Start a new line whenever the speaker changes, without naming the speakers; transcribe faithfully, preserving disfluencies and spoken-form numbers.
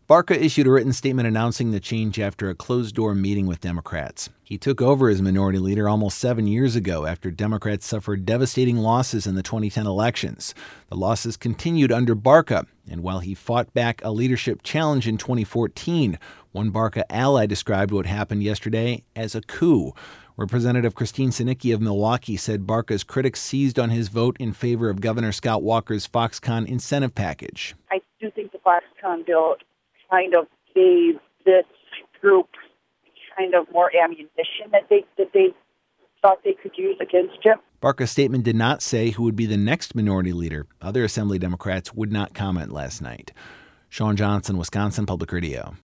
Barca issued a written statement announcing the change after a closed-door meeting with Democrats. He took over as minority leader almost seven years ago after Democrats suffered devastating losses in the twenty ten elections. The losses continued under Barca, and while he fought back a leadership challenge in twenty fourteen, one Barca ally described what happened yesterday as a coup. Representative Christine Sinicki of Milwaukee said Barca's critics seized on his vote in favor of Governor Scott Walker's Foxconn incentive package.
I do think the Foxconn bill kind of gave this group kind of more ammunition that they that they thought they could use against him.
Barca's statement did not say who would be the next minority leader. Other Assembly Democrats would not comment last night. Sean Johnson, Wisconsin Public Radio.